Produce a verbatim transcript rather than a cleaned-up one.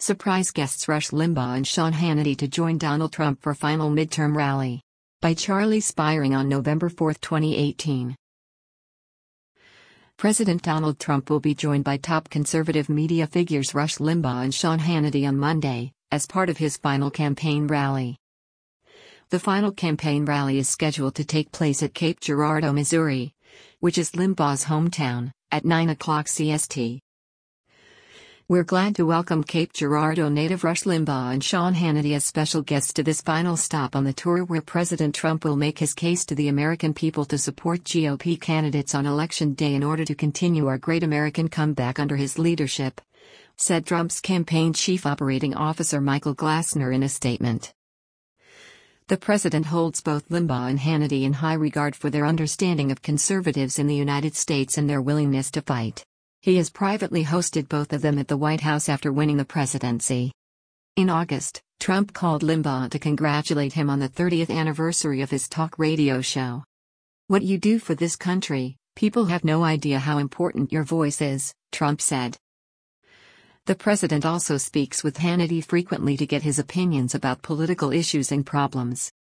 Surprise guests Rush Limbaugh and Sean Hannity to join Donald Trump for final midterm rally. By Charlie Spiring on November fourth, twenty eighteen. President Donald Trump will be joined by top conservative media figures Rush Limbaugh and Sean Hannity on Monday, as part of his final campaign rally. The final campaign rally is scheduled to take place at Cape Girardeau, Missouri, which is Limbaugh's hometown, at nine o'clock C S T. We're glad to welcome Cape Girardeau native Rush Limbaugh and Sean Hannity as special guests to this final stop on the tour where President Trump will make his case to the American people to support G O P candidates on Election Day in order to continue our great American comeback under his leadership, said Trump's campaign chief operating officer Michael Glassner in a statement. The president holds both Limbaugh and Hannity in high regard for their understanding of conservatives in the United States and their willingness to fight. He has privately hosted both of them at the White House after winning the presidency. In August, Trump called Limbaugh to congratulate him on the thirtieth anniversary of his talk radio show. "What you do for this country, people have no idea how important your voice is," Trump said. The president also speaks with Hannity frequently to get his opinions about political issues and problems.